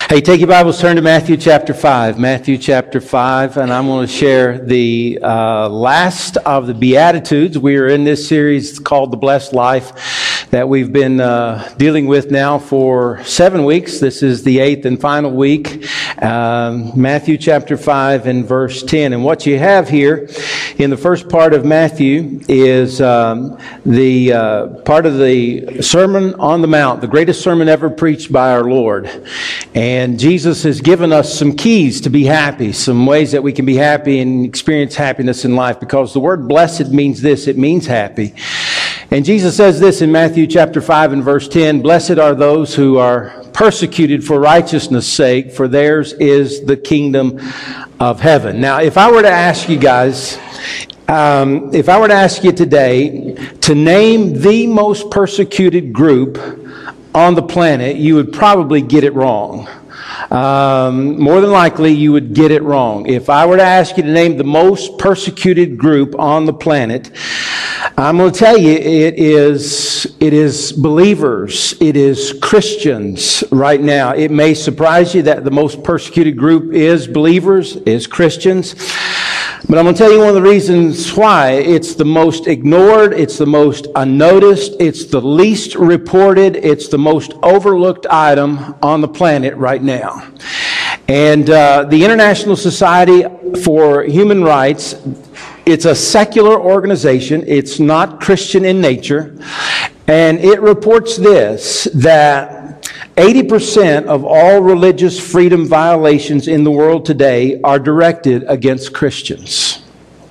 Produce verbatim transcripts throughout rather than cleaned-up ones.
Hey, take your Bibles, turn to Matthew chapter five. Matthew chapter five, and I'm going to share the uh, last of the Beatitudes. We are in this series called The Blessed Life that we've been uh, dealing with now for seven weeks. This is the eighth and final week. Um, Matthew chapter five and verse ten. And what you have here in the first part of Matthew is um, the uh, part of the Sermon on the Mount, the greatest sermon ever preached by our Lord. And Jesus has given us some keys to be happy, some ways that we can be happy and experience happiness in life, because the word blessed means this, it means happy. And Jesus says this in Matthew chapter five and verse ten, "Blessed are those who are persecuted for righteousness' sake, for theirs is the kingdom of heaven." Now, if I were to ask you guys, um, if I were to ask you today to name the most persecuted group on the planet, you would probably get it wrong. Um, more than likely, you would get it wrong. If I were to ask you to name the most persecuted group on the planet, I'm going to tell you it is, it is believers. It is Christians right now. It may surprise you that the most persecuted group is believers, is Christians. But I'm going to tell you one of the reasons why. It's the most ignored, it's the most unnoticed, it's the least reported, it's the most overlooked item on the planet right now. And uh, the International Society for Human Rights, it's a secular organization, it's not Christian in nature, and it reports this, that eighty percent of all religious freedom violations in the world today are directed against Christians.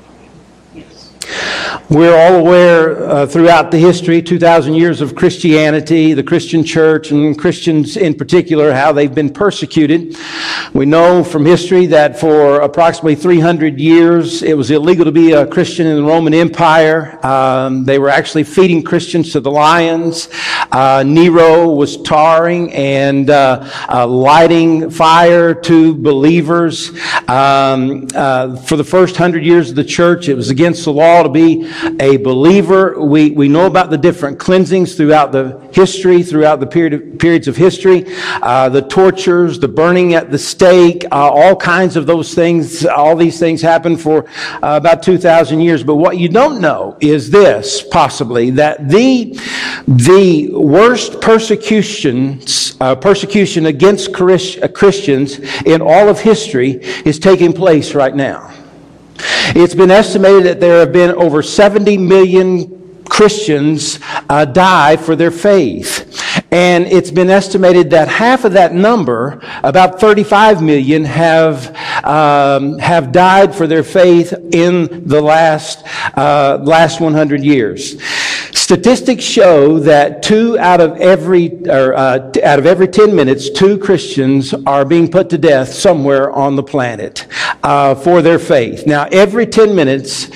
We're all aware uh, throughout the history, two thousand years of Christianity, the Christian church, and Christians in particular, how they've been persecuted. We know from history that for approximately three hundred years, it was illegal to be a Christian in the Roman Empire. Um, they were actually feeding Christians to the lions. Uh, Nero was tarring and uh, uh, lighting fire to believers. Um, uh, for the first hundred years of the church, it was against the law to be a believer. We we know about the different cleansings throughout the history, throughout the period of, periods of history, uh, the tortures, the burning at the stake, uh, all kinds of those things. All these things happened for uh, about two thousand years. But what you don't know is this, possibly, that the the worst persecutions, uh, persecution against Christians in all of history is taking place right now. It's been estimated that there have been over seventy million Christians uh, die for their faith. And it's been estimated that half of that number, about thirty-five million, have um, have died for their faith in the last uh, last one hundred years. Statistics show that two out of every or uh, out of every ten minutes, two Christians are being put to death somewhere on the planet uh, for their faith. Now, every ten minutes,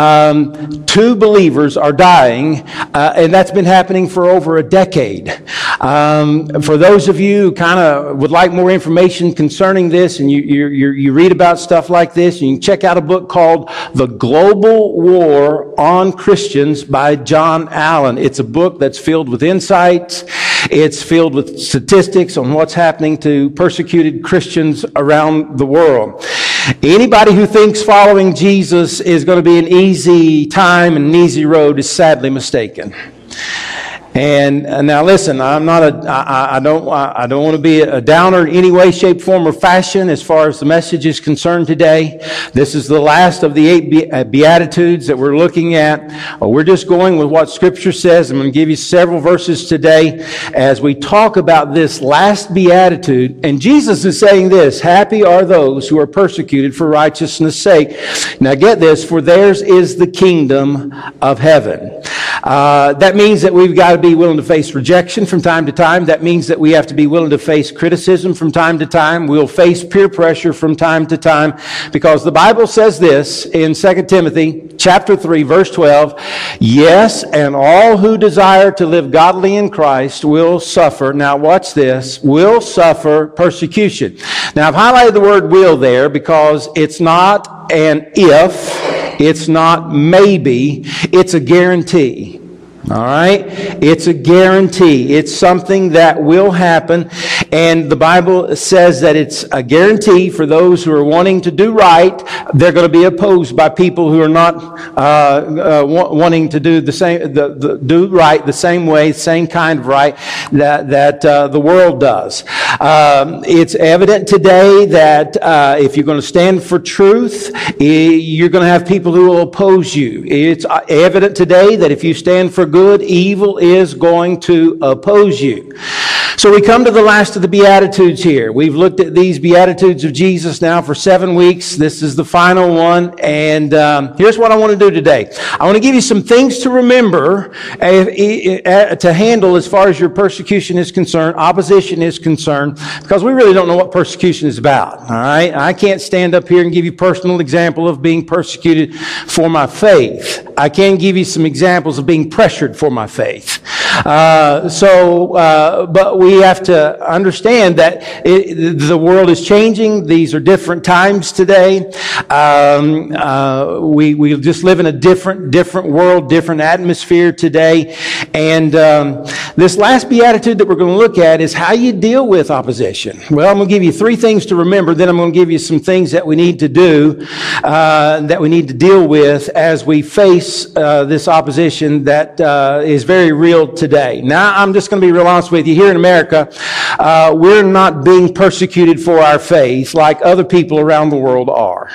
um, two believers are dying, uh, and that's been happening for over a decade. Um, for those of you who kind of would like more information concerning this, and you, you you you read about stuff like this, you can check out a book called "The Global War on Christians" by John Allen. It's a book that's filled with insights. It's filled with statistics on what's happening to persecuted Christians around the world. Anybody who thinks following Jesus is going to be an easy time and an easy road is sadly mistaken. And uh, now listen, I'm not a, I, I don't, I don't want to be a downer in any way, shape, form, or fashion as far as the message is concerned today. This is the last of the eight Be- Beatitudes that we're looking at. Uh, we're just going with what Scripture says. I'm going to give you several verses today as we talk about this last Beatitude. And Jesus is saying this, "Happy are those who are persecuted for righteousness' sake." Now get this, "For theirs is the kingdom of heaven." Uh, that means that we've got to be willing to face rejection from time to time. That means that we have to be willing to face criticism from time to time. We'll face peer pressure from time to time, because the Bible says this in Second Timothy chapter three, verse twelve, "Yes, and all who desire to live godly in Christ will suffer," now watch this, "will suffer persecution." Now I've highlighted the word "will" there because it's not an if, it's not maybe, it's a guarantee. All right? It's a guarantee. It's something that will happen. And the Bible says that it's a guarantee for those who are wanting to do right. They're going to be opposed by people who are not uh, uh, wanting to do the same, the, the, do right the same way, same kind of right that, that uh, the world does. Um, it's evident today that uh, if you're going to stand for truth, you're going to have people who will oppose you. It's evident today that if you stand for good, evil is going to oppose you. So we come to the last of the Beatitudes here. We've looked at these Beatitudes of Jesus now for seven weeks. This is the final one. And um, here's what I want to do today. I want to give you some things to remember uh, uh, to handle as far as your persecution is concerned, opposition is concerned, because we really don't know what persecution is about. All right? I can't stand up here and give you a personal example of being persecuted for my faith. I can give you some examples of being pressured for my faith. Uh, so, uh, but we have to understand that it, the world is changing. These are different times today. Um, uh, we we just live in a different different world, different atmosphere today. And um, this last beatitude that we're going to look at is how you deal with opposition. Well, I'm going to give you three things to remember. Then I'm going to give you some things that we need to do, uh, that we need to deal with as we face uh, this opposition that uh, is very real today. Now, I'm just going to be real honest with you. Here in America, uh, we're not being persecuted for our faith like other people around the world are.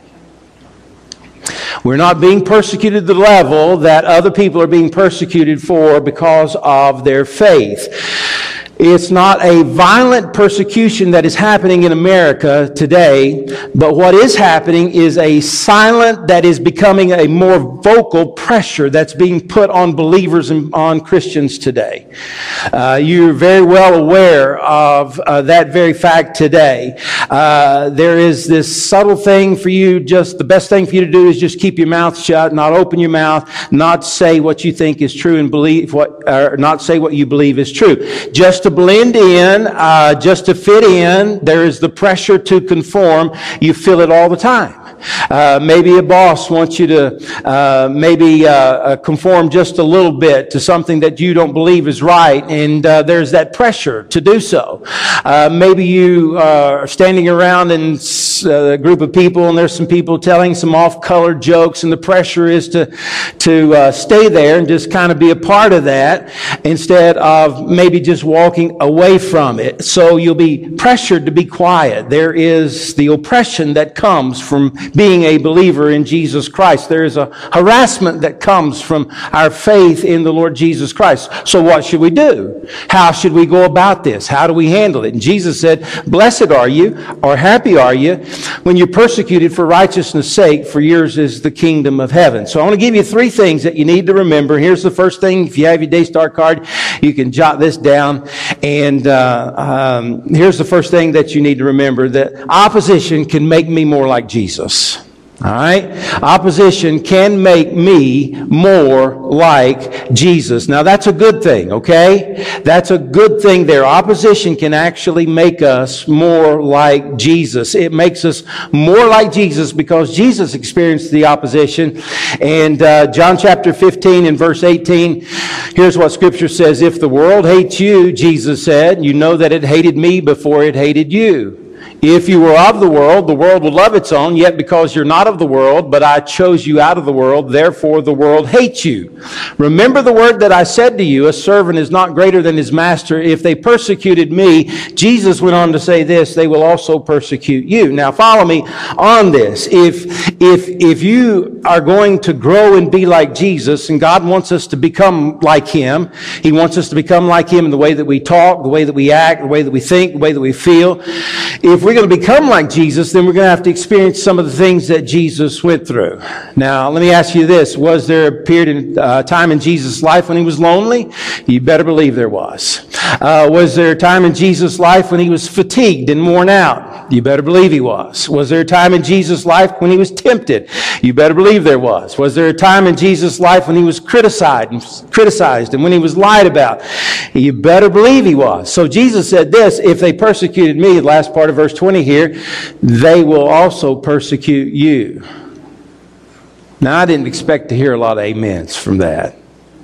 We're not being persecuted to the level that other people are being persecuted for because of their faith. It's not a violent persecution that is happening in America today, but what is happening is a silent that is becoming a more vocal pressure that's being put on believers and on Christians today. Uh, you're very well aware of uh, that very fact today. Uh, there is this subtle thing for you, just the best thing for you to do is just keep your mouth shut, not open your mouth, not say what you think is true and believe what, or not say what you believe is true. Just to blend in, uh, just to fit in. There is the pressure to conform. You feel it all the time. Uh, maybe a boss wants you to uh, maybe uh, conform just a little bit to something that you don't believe is right, and uh, there's that pressure to do so. Uh, maybe you uh, are standing around in a group of people, and there's some people telling some off-colored jokes, and the pressure is to to uh, stay there and just kind of be a part of that instead of maybe just walking away from it. So you'll be pressured to be quiet. There is the oppression that comes from being a believer in Jesus Christ. There is a harassment that comes from our faith in the Lord Jesus Christ. So what should we do? How should we go about this? How do we handle it? And Jesus said, blessed are you, or happy are you, when you're persecuted for righteousness' sake, for yours is the kingdom of heaven. So I want to give you three things that you need to remember. Here's the first thing. If you have your Daystar card, you can jot this down. And uh, um, here's the first thing that you need to remember, that opposition can make me more like Jesus. All right? Opposition can make me more like Jesus. Now, that's a good thing, okay? That's a good thing there. Opposition can actually make us more like Jesus. It makes us more like Jesus because Jesus experienced the opposition. And uh, John chapter fifteen and verse eighteen, here's what Scripture says. If the world hates you, Jesus said, you know that it hated me before it hated you. If you were of the world, the world would love its own, yet because you're not of the world, but I chose you out of the world, therefore the world hates you. Remember the word that I said to you, a servant is not greater than his master. If they persecuted me, Jesus went on to say this, they will also persecute you. Now follow me on this. If, if, if you are going to grow and be like Jesus, and God wants us to become like Him, He wants us to become like Him in the way that we talk, the way that we act, the way that we think, the way that we feel. If we're going to become like Jesus, then we're going to have to experience some of the things that Jesus went through. Now, let me ask you this. Was there a period in uh, time in Jesus' life when He was lonely? You better believe there was. Uh, was there a time in Jesus' life when He was fatigued and worn out? You better believe He was. Was there a time in Jesus' life when He was tempted? You better believe there was. Was there a time in Jesus' life when He was criticized and, criticized and when He was lied about? You better believe He was. So Jesus said this, if they persecuted me, the last part of verse twenty here, they will also persecute you. Now, I didn't expect to hear a lot of amens from that.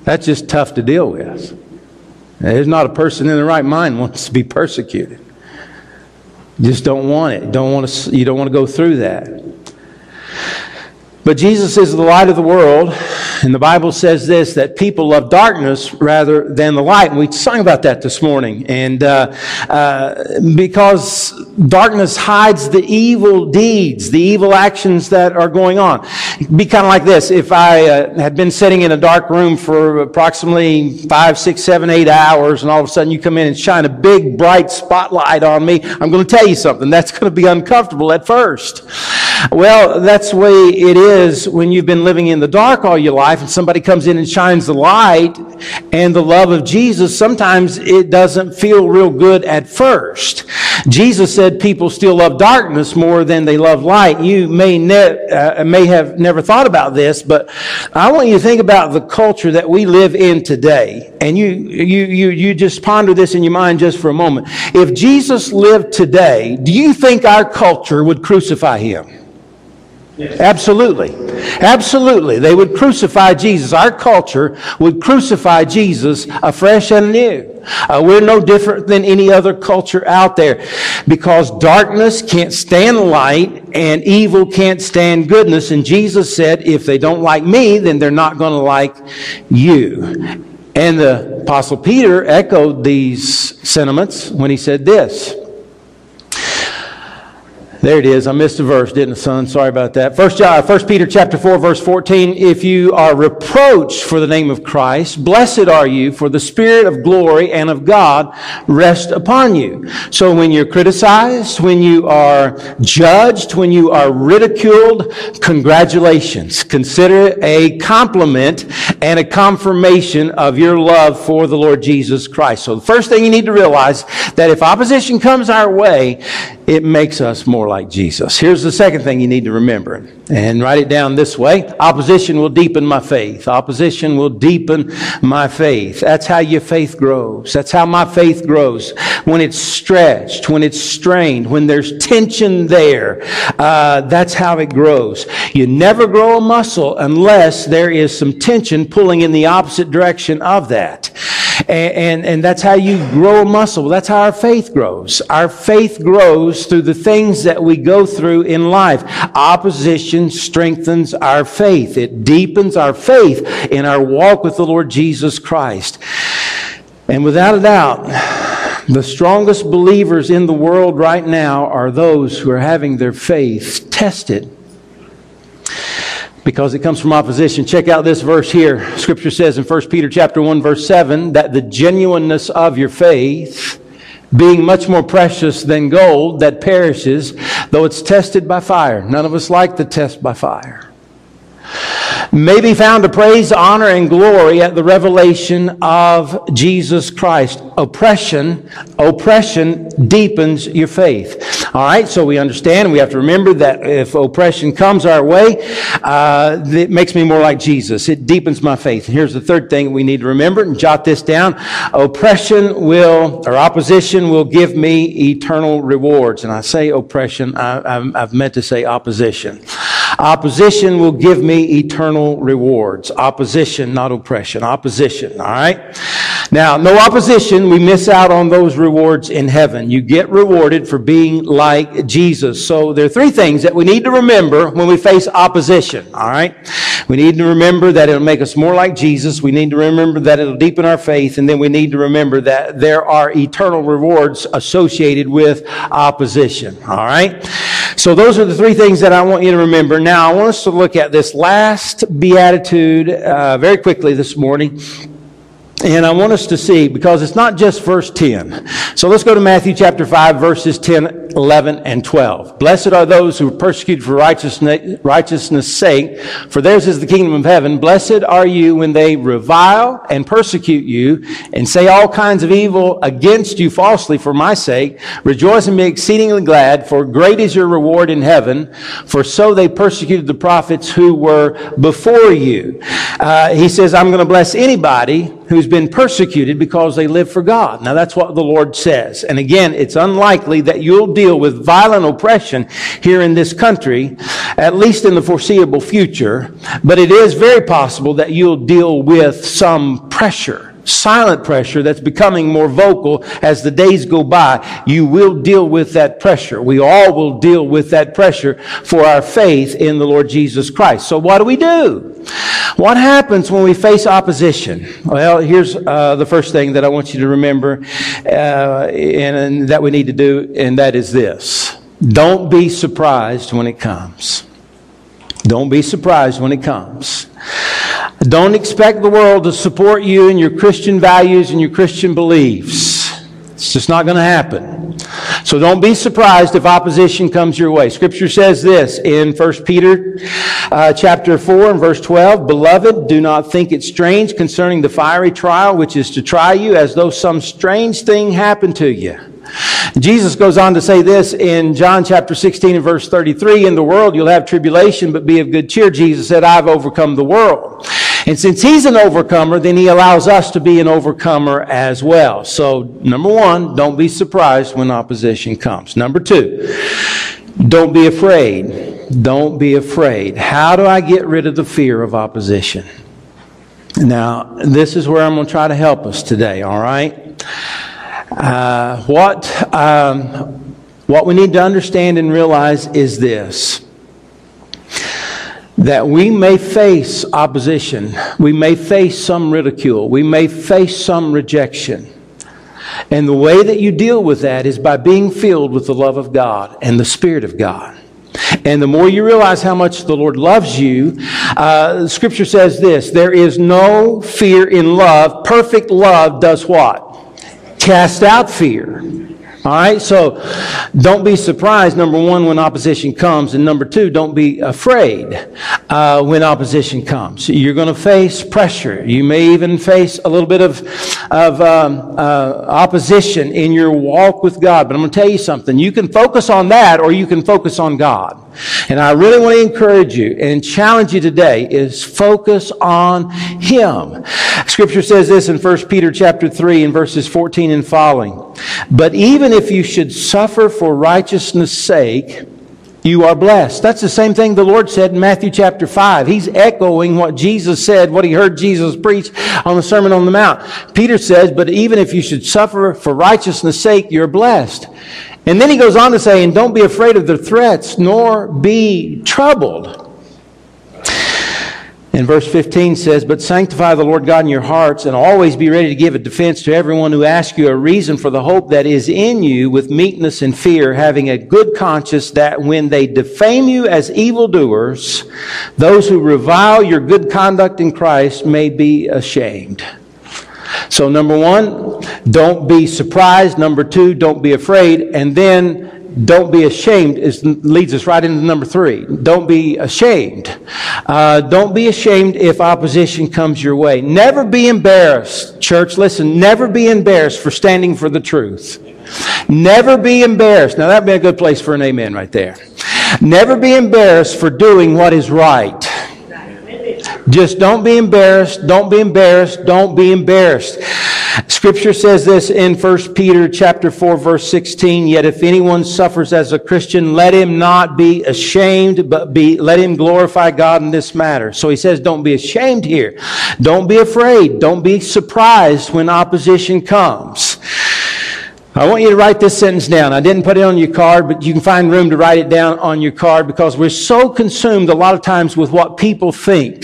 That's just tough to deal with. There's not a person in their right mind wants to be persecuted. You just don't want it. Don't want to, you don't want to go through that. But Jesus is the light of the world, and the Bible says this, that people love darkness rather than the light. And we sang about that this morning. And uh, uh, because darkness hides the evil deeds, the evil actions that are going on. It'd be kind of like this. If I uh, had been sitting in a dark room for approximately five, six, seven, eight hours, and all of a sudden you come in and shine a big, bright spotlight on me, I'm going to tell you something. That's going to be uncomfortable at first. Well, that's the way it is when you've been living in the dark all your life and somebody comes in and shines the light and the love of Jesus. Sometimes it doesn't feel real good at first. Jesus said people still love darkness more than they love light. You may, ne- uh, may have never thought about this, but I want you to think about the culture that we live in today. And you, you, you, you just ponder this in your mind just for a moment. If Jesus lived today, do you think our culture would crucify him? Yes. Absolutely. Absolutely. They would crucify Jesus. Our culture would crucify Jesus afresh and anew. Uh, we're no different than any other culture out there because darkness can't stand light and evil can't stand goodness. And Jesus said, if they don't like me, then they're not going to like you. And the Apostle Peter echoed these sentiments when he said this. There it is. I missed a verse, didn't I, son? Sorry about that. First, uh, First Peter chapter four, verse fourteen. If you are reproached for the name of Christ, blessed are you, for the Spirit of glory and of God rest upon you. So when you're criticized, when you are judged, when you are ridiculed, congratulations. Consider it a compliment and a confirmation of your love for the Lord Jesus Christ. So the first thing you need to realize that if opposition comes our way, it makes us more like Jesus. Here's the second thing you need to remember, and write it down this way. Opposition will deepen my faith. Opposition will deepen my faith. That's how your faith grows. That's how my faith grows. When it's stretched, when it's strained, when there's tension there, uh, that's how it grows. You never grow a muscle unless there is some tension pulling in the opposite direction of that. And, and, and that's how you grow a muscle. That's how our faith grows. Our faith grows through the things that we go through in life. Opposition strengthens our faith. It deepens our faith in our walk with the Lord Jesus Christ. And without a doubt, the strongest believers in the world right now are those who are having their faith tested. Because it comes from opposition. Check out this verse here. Scripture says in First Peter chapter one, verse seven, that the genuineness of your faith, being much more precious than gold that perishes, though it's tested by fire. None of us like the test by fire. May be found to praise, honor, and glory at the revelation of Jesus Christ. Oppression, oppression deepens your faith. All right, so we understand, we have to remember that if oppression comes our way, uh, it makes me more like Jesus. It deepens my faith. And here's the third thing we need to remember, and jot this down. Oppression will, or opposition will give me eternal rewards. And I say oppression, I, I've, I've meant to say opposition. Opposition will give me eternal rewards. Opposition, not oppression. Opposition, all right? Now, no opposition, we miss out on those rewards in heaven. You get rewarded for being like Jesus. So there are three things that we need to remember when we face opposition, all right? We need to remember that it'll make us more like Jesus. We need to remember that it'll deepen our faith. And then we need to remember that there are eternal rewards associated with opposition, all right? So those are the three things that I want you to remember. Now, I want us to look at this last beatitude uh, very quickly this morning. And I want us to see, because it's not just verse ten. So let's go to Matthew chapter five, verses ten, eleven, and twelve. Blessed are those who are persecuted for righteousness, righteousness' sake, for theirs is the kingdom of heaven. Blessed are you when they revile and persecute you and say all kinds of evil against you falsely for my sake. Rejoice and be exceedingly glad, for great is your reward in heaven. For so they persecuted the prophets who were before you. Uh, he says, I'm going to bless anybody who's been persecuted because they live for God. Now that's what the Lord says. And again, it's unlikely that you'll deal with violent oppression here in this country, at least in the foreseeable future. But it is very possible that you'll deal with some pressure. Silent pressure that's becoming more vocal as the days go by. You will deal with that pressure. We all will deal with that pressure for our faith in the Lord Jesus Christ. So what do we do? What happens when we face opposition? Well, here's uh, the first thing that I want you to remember uh, and, and that we need to do, and that is this. Don't be surprised when it comes. Don't be surprised when it comes. Don't expect the world to support you in your Christian values and your Christian beliefs. It's just not going to happen. So don't be surprised if opposition comes your way. Scripture says this in First Peter uh, chapter four and verse twelve, Beloved, do not think it strange concerning the fiery trial which is to try you, as though some strange thing happened to you. Jesus goes on to say this in John chapter sixteen and verse thirty-three, In the world you'll have tribulation, but be of good cheer. Jesus said, I've overcome the world. And since He's an overcomer, then He allows us to be an overcomer as well. So, number one, don't be surprised when opposition comes. Number two, don't be afraid. Don't be afraid. How do I get rid of the fear of opposition? Now, this is where I'm going to try to help us today, all right? Uh, what, um, what we need to understand and realize is this. That we may face opposition. We may face some ridicule. We may face some rejection. And the way that you deal with that is by being filled with the love of God and the Spirit of God. And the more you realize how much the Lord loves you, uh, Scripture says this, there is no fear in love. Perfect love does what? Cast out fear. All right, so don't be surprised, number one, when opposition comes, and number two, don't be afraid uh, when opposition comes. You're going to face pressure. You may even face a little bit of, of um, uh, opposition in your walk with God. But I'm going to tell you something. You can focus on that, or you can focus on God. And I really want to encourage you and challenge you today is focus on Him. Scripture says this in First Peter chapter three and verses fourteen and following. But even if you should suffer for righteousness' sake, you are blessed. That's the same thing the Lord said in Matthew chapter five. He's echoing what Jesus said, what he heard Jesus preach on the Sermon on the Mount. Peter says, but even if you should suffer for righteousness' sake, you're blessed. And then he goes on to say, and don't be afraid of their threats, nor be troubled. And verse fifteen says, but sanctify the Lord God in your hearts, and always be ready to give a defense to everyone who asks you a reason for the hope that is in you with meekness and fear, having a good conscience, that when they defame you as evildoers, those who revile your good conduct in Christ may be ashamed. So number one, don't be surprised. Number two, don't be afraid. And then don't be ashamed is, leads us right into number three. Don't be ashamed. Uh, don't be ashamed if opposition comes your way. Never be embarrassed. Church, listen, never be embarrassed for standing for the truth. Never be embarrassed. Now that'd be a good place for an amen right there. Never be embarrassed for doing what is right. Just don't be embarrassed, don't be embarrassed, don't be embarrassed. Scripture says this in First Peter chapter four, verse sixteen, yet if anyone suffers as a Christian, let him not be ashamed, but be let him glorify God in this matter. So he says don't be ashamed here. Don't be afraid. Don't be surprised when opposition comes. I want you to write this sentence down. I didn't put it on your card, but you can find room to write it down on your card because we're so consumed a lot of times with what people think.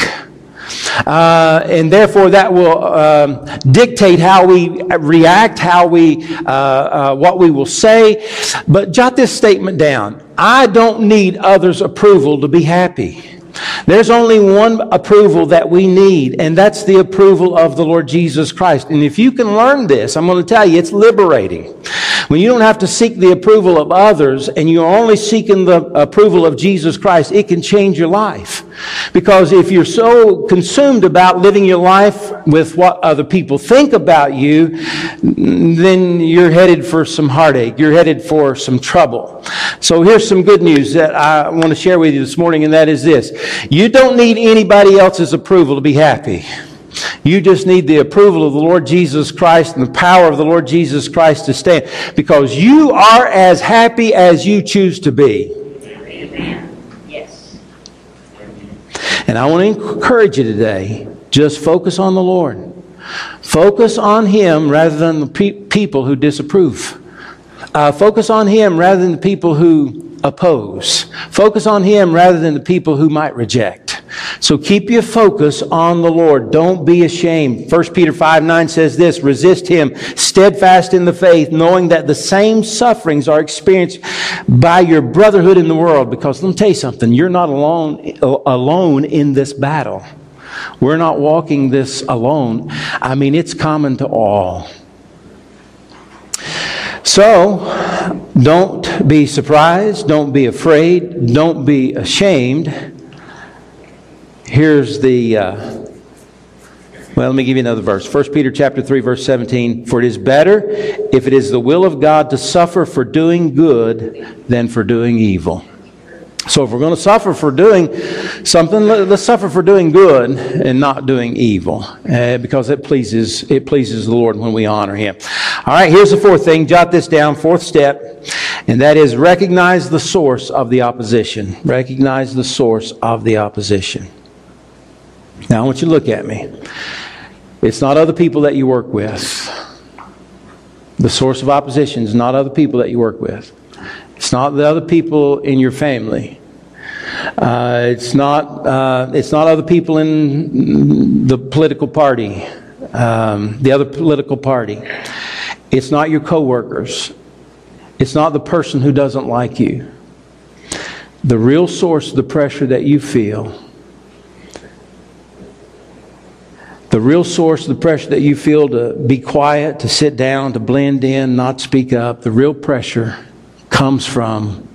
Uh, and therefore that will um, dictate how we react, how we, uh, uh, what we will say. But jot this statement down. I don't need others' approval to be happy. There's only one approval that we need, and that's the approval of the Lord Jesus Christ. And if you can learn this, I'm going to tell you, it's liberating. When you don't have to seek the approval of others and you're only seeking the approval of Jesus Christ, it can change your life. Because if you're so consumed about living your life with what other people think about you, then you're headed for some heartache. You're headed for some trouble. So here's some good news that I want to share with you this morning, and that is this. You don't need anybody else's approval to be happy. You just need the approval of the Lord Jesus Christ and the power of the Lord Jesus Christ to stand, because you are as happy as you choose to be. Amen. Yes. And I want to encourage you today, just focus on the Lord. Focus on Him rather than the pe- people who disapprove. Uh, focus on Him rather than the people who oppose. Focus on Him rather than the people who might reject. So keep your focus on the Lord. Don't be ashamed. First Peter five nine says this, resist Him, steadfast in the faith, knowing that the same sufferings are experienced by your brotherhood in the world. Because let me tell you something, you're not alone, alone in this battle. We're not walking this alone. I mean, it's common to all. So, don't be surprised. Don't be afraid. Don't be ashamed. Here's the, uh, well, let me give you another verse. First Peter chapter three, verse seventeen. For it is better, if it is the will of God, to suffer for doing good than for doing evil. So if we're going to suffer for doing something, let's suffer for doing good and not doing evil, uh, because it pleases it pleases the Lord when we honor Him. All right, here's the fourth thing. Jot this down, fourth step, and that is recognize the source of the opposition. Recognize the source of the opposition. Now I want you to look at me. It's not other people that you work with. The source of opposition is not other people that you work with. It's not the other people in your family. Uh, it's not. Uh, it's not other people in the political party, um, the other political party. It's not your coworkers. It's not the person who doesn't like you. The real source of the pressure that you feel, the real source of the pressure that you feel to be quiet, to sit down, to blend in, not speak up, the real pressure comes from,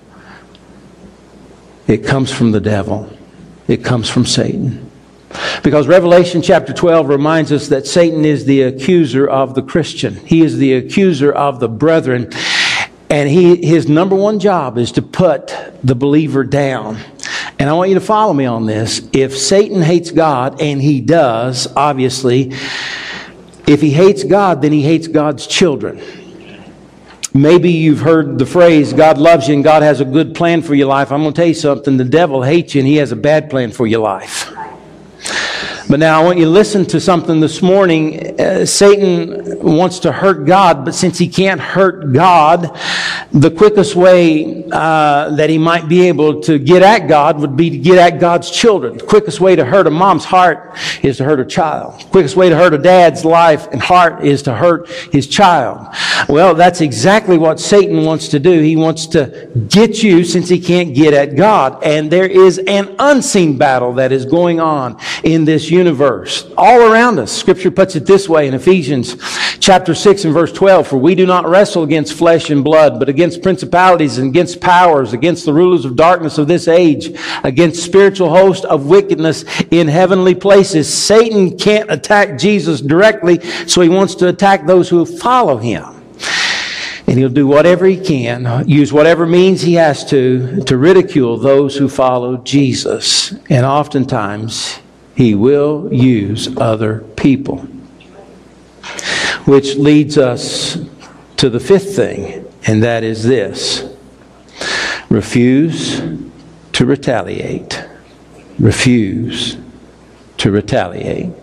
it comes from the devil. It comes from Satan. Because Revelation chapter twelve reminds us that Satan is the accuser of the Christian. He is the accuser of the brethren. And he, his number one job is to put the believer down. And I want you to follow me on this. If Satan hates God, and he does, obviously, if he hates God, then he hates God's children. Maybe you've heard the phrase, God loves you and God has a good plan for your life. I'm going to tell you something. The devil hates you and he has a bad plan for your life. But now I want you to listen to something this morning. Uh, Satan wants to hurt God, but since he can't hurt God, the quickest way uh, that he might be able to get at God would be to get at God's children. The quickest way to hurt a mom's heart is to hurt her child. The quickest way to hurt a dad's life and heart is to hurt his child. Well, that's exactly what Satan wants to do. He wants to get you since he can't get at God. And there is an unseen battle that is going on in this universe all around us. Scripture puts it this way in Ephesians chapter six and verse twelve, for we do not wrestle against flesh and blood, but against principalities and against powers, against the rulers of darkness of this age, against spiritual hosts of wickedness in heavenly places. Satan can't attack Jesus directly, so he wants to attack those who follow him. And he'll do whatever he can, use whatever means he has to, to ridicule those who follow Jesus. And oftentimes, he will use other people. Which leads us to the fifth thing, and that is this. Refuse to retaliate. Refuse to retaliate.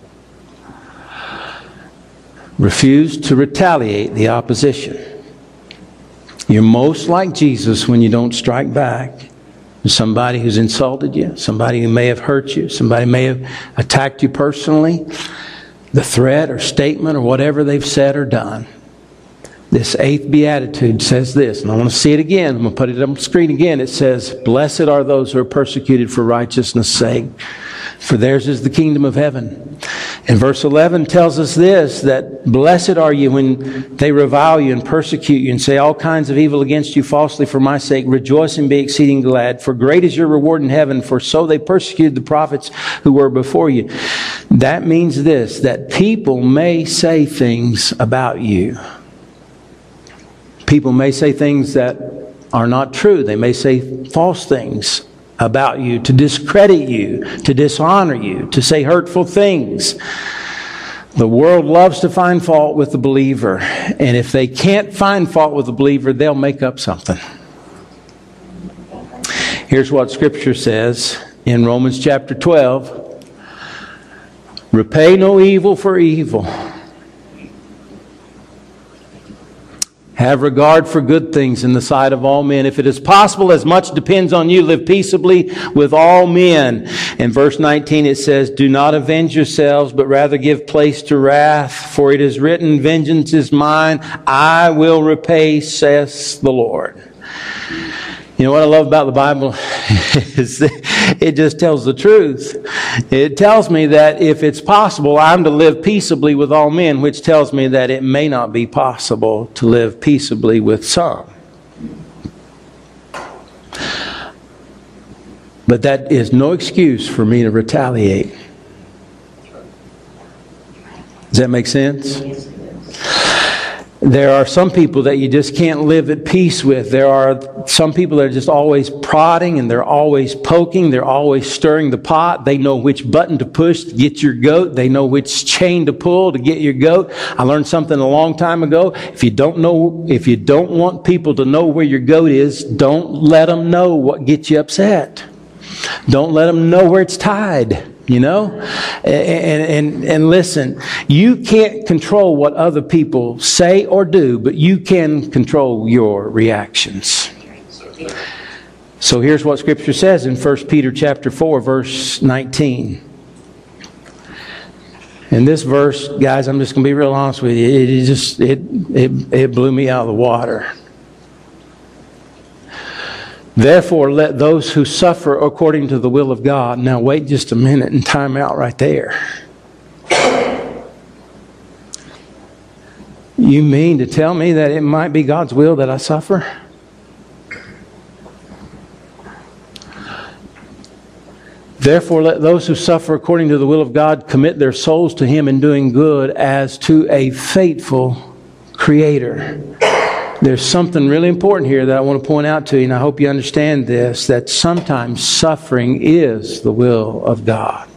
Refuse to retaliate the opposition. You're most like Jesus when you don't strike back. Somebody who's insulted you, somebody who may have hurt you, somebody may have attacked you personally, the threat or statement or whatever they've said or done. This eighth beatitude says this, and I want to see it again. I'm going to put it on the screen again. It says, blessed are those who are persecuted for righteousness' sake, for theirs is the kingdom of heaven. And verse eleven tells us this, that blessed are you when they revile you and persecute you and say all kinds of evil against you falsely for my sake. Rejoice and be exceeding glad, for great is your reward in heaven, for so they persecuted the prophets who were before you. That means this, that people may say things about you. People may say things that are not true. They may say false things about you, to discredit you, to dishonor you, to say hurtful things. The world loves to find fault with the believer. And if they can't find fault with the believer, they'll make up something. Here's what Scripture says in Romans chapter twelve. Repay no evil for evil. Have regard for good things in the sight of all men. If it is possible, as much depends on you, live peaceably with all men. In verse nineteen it says, do not avenge yourselves, but rather give place to wrath. For it is written, vengeance is mine, I will repay, says the Lord. You know what I love about the Bible is it just tells the truth. It tells me that if it's possible, I'm to live peaceably with all men, which tells me that it may not be possible to live peaceably with some. But that is no excuse for me to retaliate. Does that make sense? There are some people that you just can't live at peace with. There are some people that are just always prodding and they're always poking. They're always stirring the pot. They know which button to push to get your goat. They know which chain to pull to get your goat. I learned something a long time ago. If you don't know, if you don't want people to know where your goat is, don't let them know what gets you upset. Don't let them know where it's tied. You know, and, and, and listen, you can't control what other people say or do, but you can control your reactions. So here's what Scripture says in First Peter chapter four, verse nineteen. And this verse, guys, I'm just going to be real honest with you. It, it just, it, it, it blew me out of the water. Therefore, let those who suffer according to the will of God. Now, wait just a minute and time out right there. You mean to tell me that it might be God's will that I suffer? Therefore, let those who suffer according to the will of God commit their souls to Him in doing good as to a faithful Creator. There's something really important here that I want to point out to you, and I hope you understand this, that sometimes suffering is the will of God.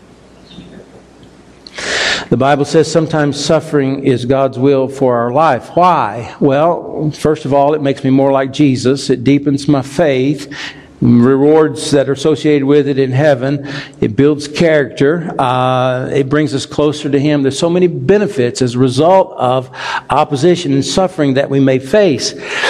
The Bible says sometimes suffering is God's will for our life. Why? Well, first of all, it makes me more like Jesus. It deepens my faith. Rewards that are associated with it in heaven. It builds character. Uh, it brings us closer to Him. There's so many benefits as a result of opposition and suffering that we may face.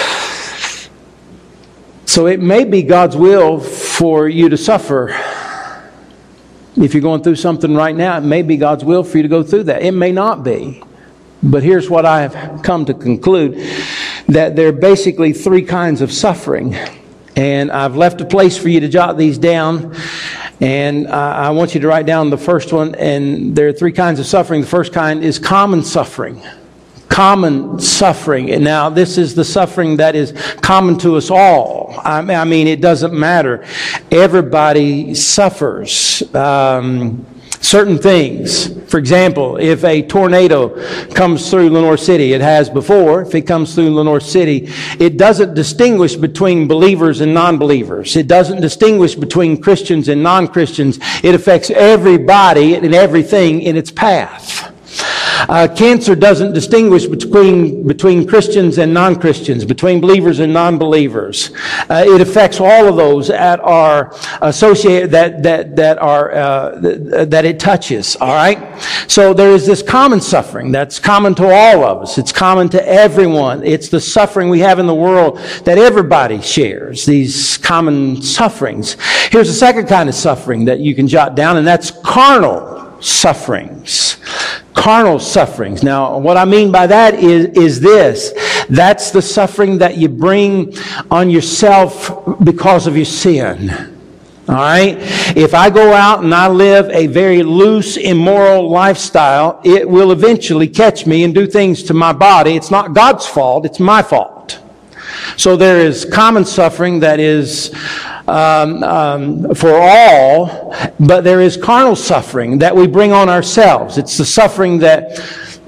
So it may be God's will for you to suffer. If you're going through something right now, it may be God's will for you to go through that. It may not be. But here's what I have come to conclude, that there are basically three kinds of suffering. And I've left a place for you to jot these down. And I want you to write down the first one. And there are three kinds of suffering. The first kind is common suffering. Common suffering. And now this is the suffering that is common to us all. I mean, it doesn't matter. Everybody suffers um, certain things. For example, if a tornado comes through Lenoir City, it has before, if it comes through Lenoir City, it doesn't distinguish between believers and non-believers. It doesn't distinguish between Christians and non-Christians. It affects everybody and everything in its path. Uh, cancer doesn't distinguish between between Christians and non-Christians, between believers and non-believers. Uh, it affects all of those that are associated, that that that are uh, th- that it touches. All right. So there is this common suffering that's common to all of us. It's common to everyone. It's the suffering we have in the world that everybody shares. These common sufferings. Here's the second kind of suffering that you can jot down, and that's carnal sufferings. Carnal sufferings. Now, what I mean by that is, is this. That's the suffering that you bring on yourself because of your sin. All right? If I go out and I live a very loose, immoral lifestyle, it will eventually catch me and do things to my body. It's not God's fault. It's my fault. So there is common suffering that is um, um, for all, but there is carnal suffering that we bring on ourselves. It's the suffering that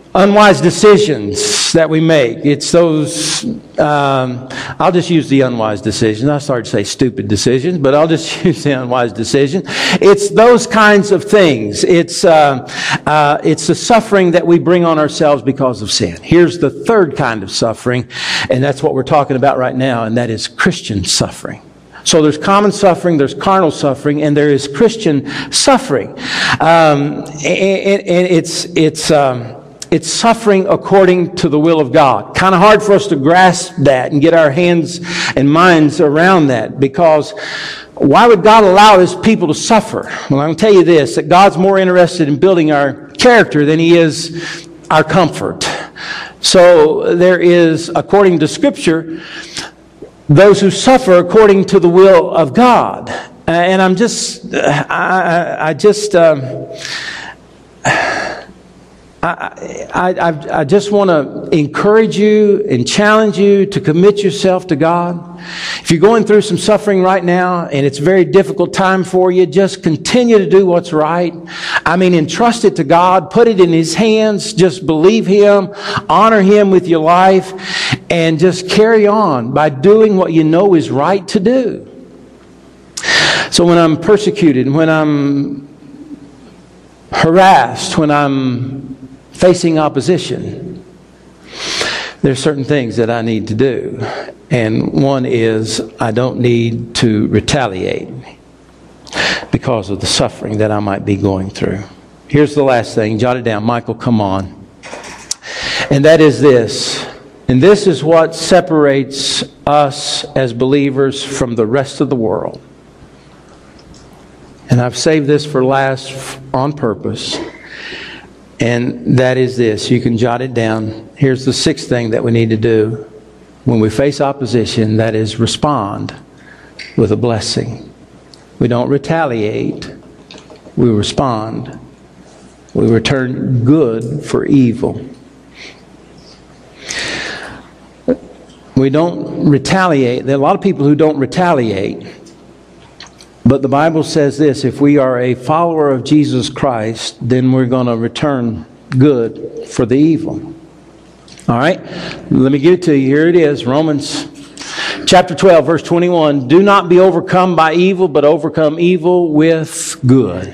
unwise decisions that we make. It's those, um, I'll just use the unwise decisions. I started to say stupid decisions, but I'll just use the unwise decision. It's those kinds of things. It's, uh, uh, it's the suffering that we bring on ourselves because of sin. Here's the third kind of suffering, and that's what we're talking about right now, and that is Christian suffering. So there's common suffering, there's carnal suffering, and there is Christian suffering. Um, and, and it's, it's, um, It's suffering according to the will of God. Kind of hard for us to grasp that and get our hands and minds around that, because why would God allow His people to suffer? Well, I'm going to tell you this, that God's more interested in building our character than He is our comfort. So there is, according to Scripture, those who suffer according to the will of God. And I'm just, I, I just... Um, I, I, I just want to encourage you and challenge you to commit yourself to God. If you're going through some suffering right now and it's a very difficult time for you, just continue to do what's right. I mean, entrust it to God. Put it in His hands. Just believe Him. Honor Him with your life. And just carry on by doing what you know is right to do. So when I'm persecuted, when I'm harassed, when I'm facing opposition, there's certain things that I need to do. And one is, I don't need to retaliate because of the suffering that I might be going through. Here's the last thing. Jot it down. Michael, come on. And that is this. And this is what separates us as believers from the rest of the world. And I've saved this for last on purpose. And that is this. You can jot it down. Here's the sixth thing that we need to do when we face opposition. That is respond with a blessing. We don't retaliate. We respond. We return good for evil. We don't retaliate. There are a lot of people who don't retaliate. But the Bible says this, if we are a follower of Jesus Christ, then we're going to return good for the evil. All right? Let me give it to you. Here it is, Romans chapter twelve, verse twenty-one. Do not be overcome by evil, but overcome evil with good.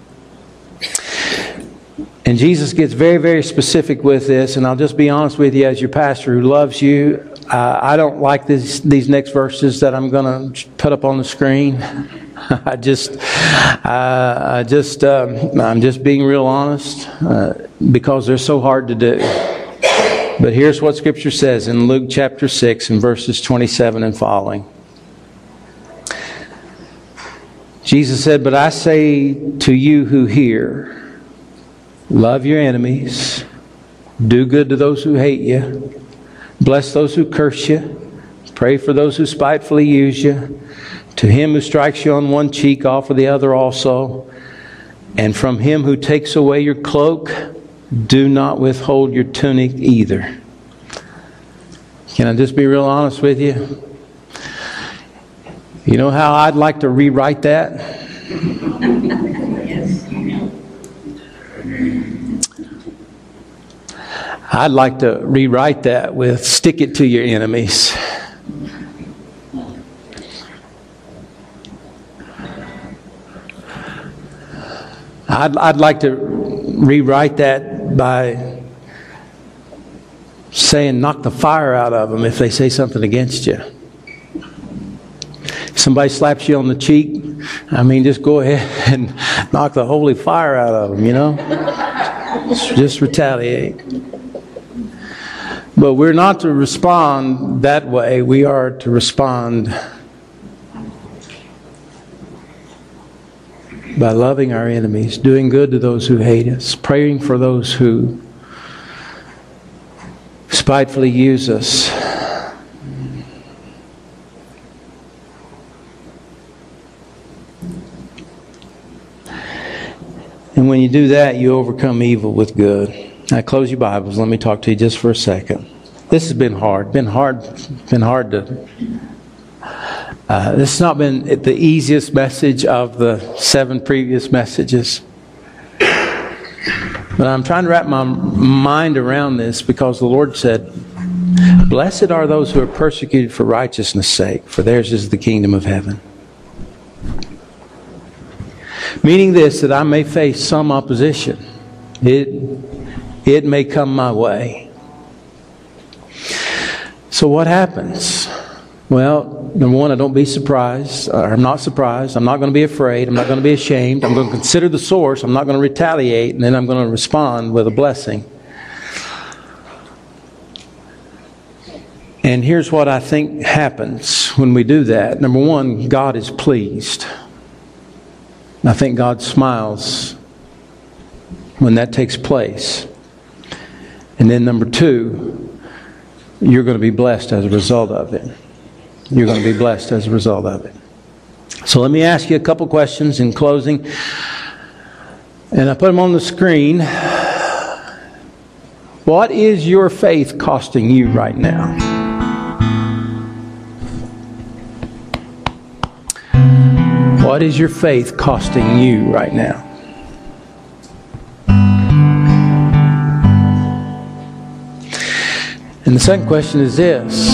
And Jesus gets very, very specific with this, and I'll just be honest with you as your pastor who loves you. Uh, I don't like this, these next verses that I'm going to put up on the screen. I just, uh, I just, um, I'm just being real honest uh, because they're so hard to do. But here's what Scripture says in Luke chapter six and verses twenty-seven and following. Jesus said, "But I say to you who hear, love your enemies, do good to those who hate you, bless those who curse you, pray for those who spitefully use you. To him who strikes you on one cheek, offer the other also. And from him who takes away your cloak, do not withhold your tunic either." Can I just be real honest with you? You know how I'd like to rewrite that? I'd like to rewrite that with stick it to your enemies. I'd, I'd like to rewrite that by saying knock the fire out of them if they say something against you. If somebody slaps you on the cheek, I mean, just go ahead and knock the holy fire out of them, you know? Just retaliate. But we're not to respond that way. We are to respond by loving our enemies, doing good to those who hate us, praying for those who spitefully use us. And when you do that, you overcome evil with good. Now close your Bibles. Let me talk to you just for a second. This has been hard. Been hard. Been hard to... Uh, this has not been the easiest message of the seven previous messages. But I'm trying to wrap my mind around this because the Lord said, "Blessed are those who are persecuted for righteousness' sake, for theirs is the kingdom of heaven." Meaning this, that I may face some opposition. It, it may come my way. So what happens? Well, number one, I don't be surprised. Or I'm not surprised. I'm not going to be afraid. I'm not going to be ashamed. I'm going to consider the source. I'm not going to retaliate. And then I'm going to respond with a blessing. And here's what I think happens when we do that. Number one, God is pleased. I think God smiles when that takes place. And then number two, you're going to be blessed as a result of it. You're going to be blessed as a result of it. So let me ask you a couple questions in closing. And I put them on the screen. What is your faith costing you right now? What is your faith costing you right now? And the second question is this.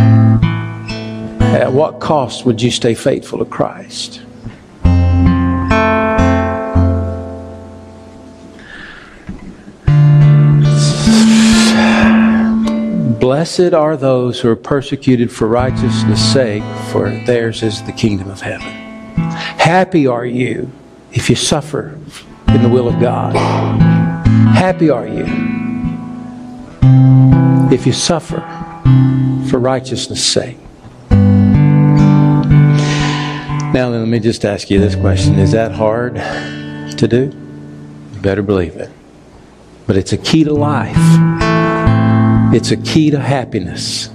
At what cost would you stay faithful to Christ? Blessed are those who are persecuted for righteousness' sake, for theirs is the kingdom of heaven. Happy are you if you suffer in the will of God. Happy are you if you suffer for righteousness' sake. Now then, let me just ask you this question. Is that hard to do? You better believe it. But it's a key to life. It's a key to happiness.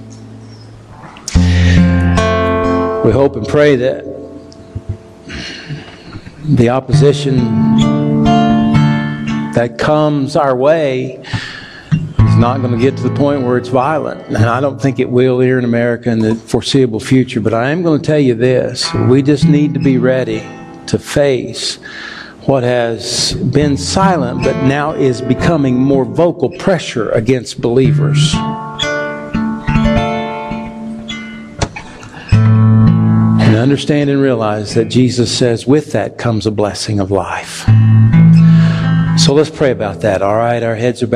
We hope and pray that the opposition that comes our way is not going to get to the point where it's violent. And I don't think it will here in America in the foreseeable future. But I am going to tell you this. We just need to be ready to face what has been silent but now is becoming more vocal pressure against believers. And understand and realize that Jesus says with that comes a blessing of life. So let's pray about that, all right? Our heads are